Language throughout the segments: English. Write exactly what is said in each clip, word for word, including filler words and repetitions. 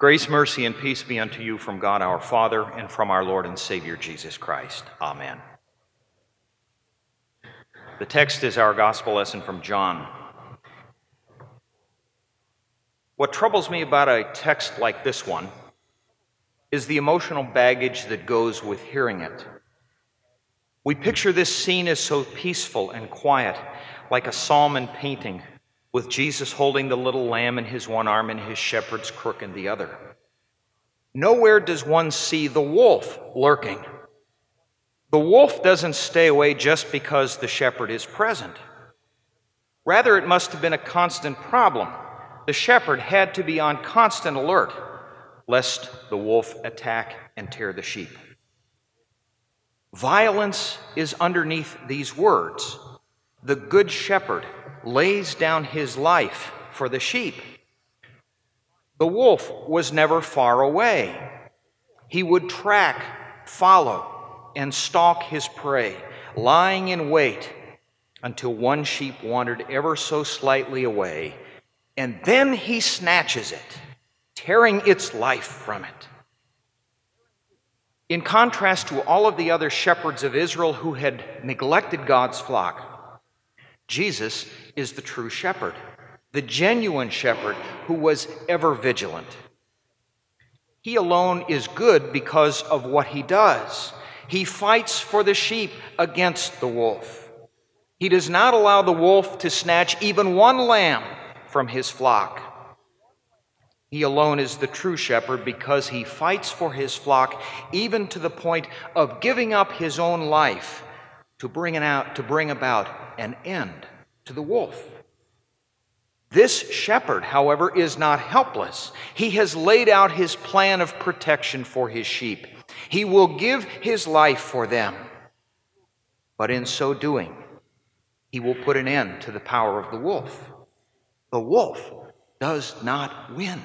Grace, mercy, and peace be unto you from God our Father and from our Lord and Savior Jesus Christ. Amen. The text is our gospel lesson from John. What troubles me about a text like this one is the emotional baggage that goes with hearing it. We picture this scene as so peaceful and quiet, like a psalm and painting, with Jesus holding the little lamb in his one arm and his shepherd's crook in the other. Nowhere does one see the wolf lurking. The wolf doesn't stay away just because the shepherd is present. Rather, it must have been a constant problem. The shepherd had to be on constant alert, lest the wolf attack and tear the sheep. Violence is underneath these words. The good shepherd lays down his life for the sheep. The wolf was never far away. He would track, follow, and stalk his prey, lying in wait until one sheep wandered ever so slightly away, and then he snatches it, tearing its life from it. In contrast to all of the other shepherds of Israel who had neglected God's flock, Jesus is the true shepherd, the genuine shepherd who was ever vigilant. He alone is good because of what he does. He fights for the sheep against the wolf. He does not allow the wolf to snatch even one lamb from his flock. He alone is the true shepherd because he fights for his flock even to the point of giving up his own life to bring it out, to bring about an end to the wolf. This shepherd, however, is not helpless. He has laid out his plan of protection for his sheep. He will give his life for them. But in so doing, he will put an end to the power of the wolf. The wolf does not win.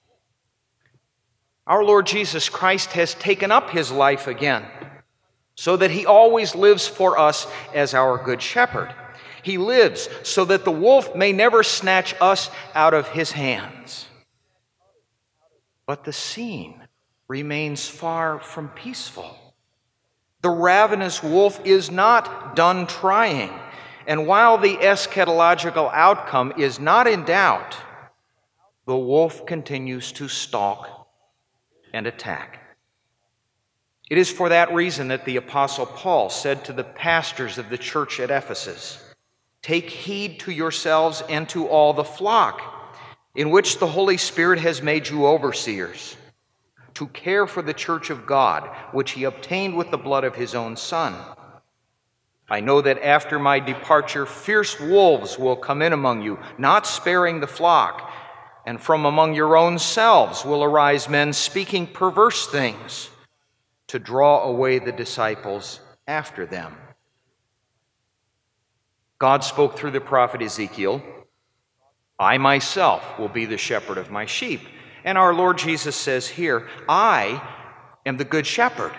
Our Lord Jesus Christ has taken up his life again, so that he always lives for us as our good shepherd. He lives so that the wolf may never snatch us out of his hands. But the scene remains far from peaceful. The ravenous wolf is not done trying, and while the eschatological outcome is not in doubt, the wolf continues to stalk and attack. It is for that reason that the Apostle Paul said to the pastors of the church at Ephesus, "Take heed to yourselves and to all the flock, in which the Holy Spirit has made you overseers, to care for the church of God, which he obtained with the blood of his own Son. I know that after my departure, fierce wolves will come in among you, not sparing the flock, and from among your own selves will arise men speaking perverse things, to draw away the disciples after them." God spoke through the prophet Ezekiel, "I myself will be the shepherd of my sheep." And our Lord Jesus says here, "I am the good shepherd."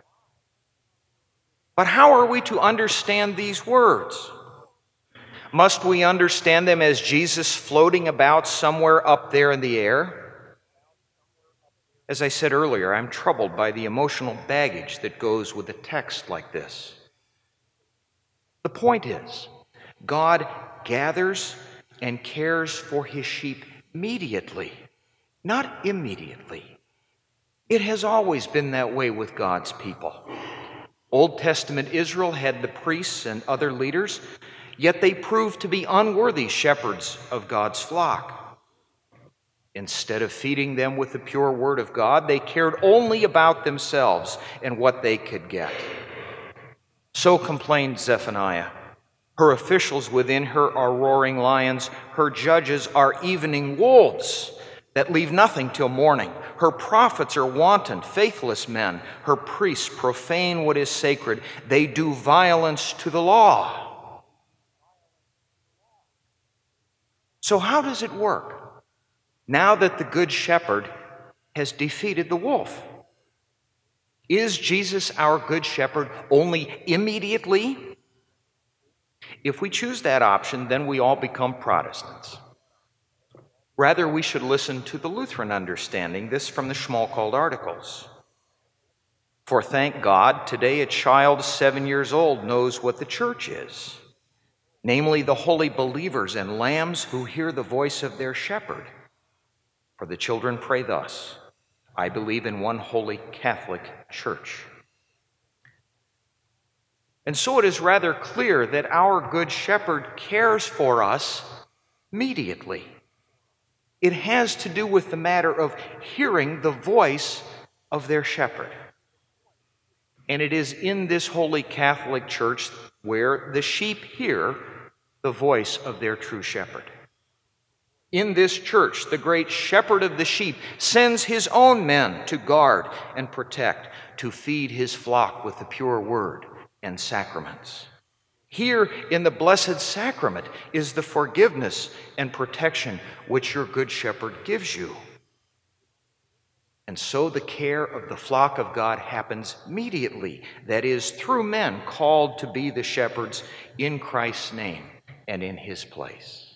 But how are we to understand these words? Must we understand them as Jesus floating about somewhere up there in the air? As I said earlier, I'm troubled by the emotional baggage that goes with a text like this. The point is, God gathers and cares for his sheep immediately, not immediately. It has always been that way with God's people. Old Testament Israel had the priests and other leaders, yet they proved to be unworthy shepherds of God's flock. Instead of feeding them with the pure word of God, they cared only about themselves and what they could get. So complained Zephaniah. Her officials within her are roaring lions. Her judges are evening wolves that leave nothing till morning. Her prophets are wanton, faithless men. Her priests profane what is sacred. They do violence to the law. So how does it work now that the Good Shepherd has defeated the wolf? Is Jesus our Good Shepherd only immediately? If we choose that option, then we all become Protestants. Rather, we should listen to the Lutheran understanding, this from the Schmalkald Articles. For thank God, today a child seven years old knows what the church is, namely the holy believers and lambs who hear the voice of their shepherd. For the children pray thus, I believe in one holy Catholic Church. And so it is rather clear that our Good Shepherd cares for us immediately. It has to do with the matter of hearing the voice of their shepherd. And it is in this holy Catholic Church where the sheep hear the voice of their true shepherd. In this church, the great shepherd of the sheep sends his own men to guard and protect, to feed his flock with the pure word and sacraments. Here in the Blessed Sacrament is the forgiveness and protection which your Good Shepherd gives you. And so the care of the flock of God happens immediately, that is, through men called to be the shepherds in Christ's name and in his place.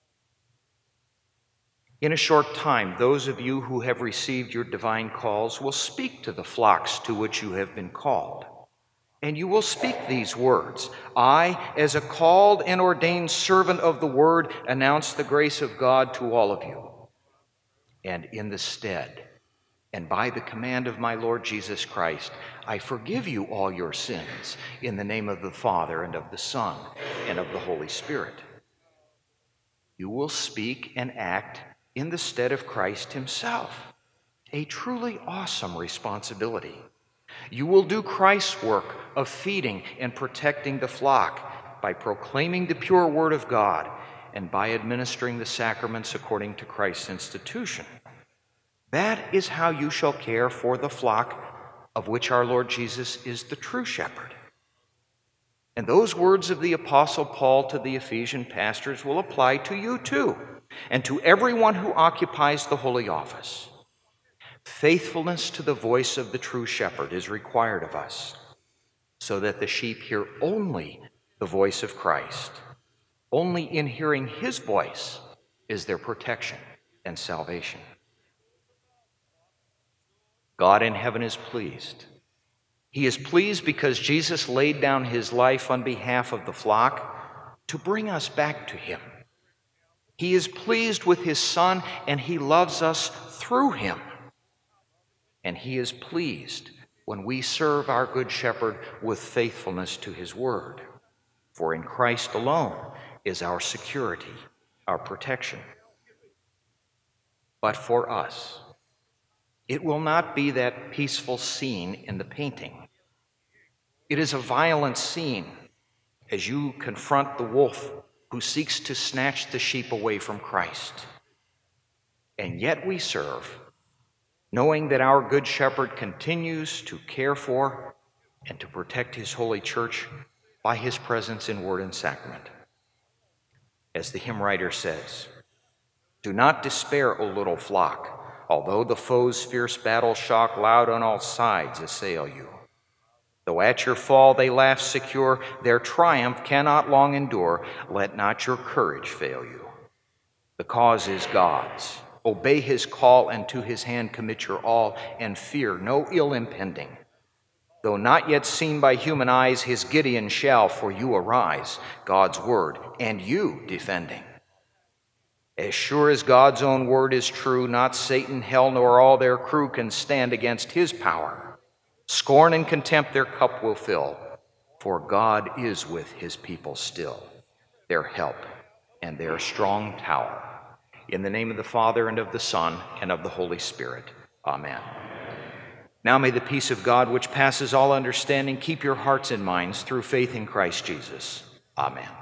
In a short time, those of you who have received your divine calls will speak to the flocks to which you have been called. And you will speak these words, I, as a called and ordained servant of the word, announce the grace of God to all of you. And in the stead, and by the command of my Lord Jesus Christ, I forgive you all your sins in the name of the Father and of the Son and of the Holy Spirit. You will speak and act in the stead of Christ himself, a truly awesome responsibility. You will do Christ's work of feeding and protecting the flock by proclaiming the pure word of God and by administering the sacraments according to Christ's institution. That is how you shall care for the flock of which our Lord Jesus is the true shepherd. And those words of the Apostle Paul to the Ephesian pastors will apply to you too, and to everyone who occupies the holy office. Faithfulness to the voice of the true shepherd is required of us, so that the sheep hear only the voice of Christ. Only in hearing his voice is there protection and salvation. God in heaven is pleased. He is pleased because Jesus laid down his life on behalf of the flock to bring us back to him. He is pleased with his Son, and he loves us through him. And he is pleased when we serve our Good Shepherd with faithfulness to his word. For in Christ alone is our security, our protection. But for us, it will not be that peaceful scene in the painting. It is a violent scene as you confront the wolf who seeks to snatch the sheep away from Christ. And yet we serve, knowing that our Good Shepherd continues to care for and to protect his holy church by his presence in word and sacrament. As the hymn writer says, do not despair, O little flock, although the foe's fierce battle shock loud on all sides assail you. Though at your fall they laugh secure, their triumph cannot long endure. Let not your courage fail you. The cause is God's. Obey his call, and to his hand commit your all, and fear no ill impending. Though not yet seen by human eyes, his Gideon shall for you arise, God's word, and you defending. As sure as God's own word is true, not Satan, hell, nor all their crew can stand against his power. Scorn and contempt their cup will fill, for God is with his people still, their help and their strong tower. In the name of the Father, and of the Son, and of the Holy Spirit. Amen. Now may the peace of God, which passes all understanding, keep your hearts and minds through faith in Christ Jesus. Amen.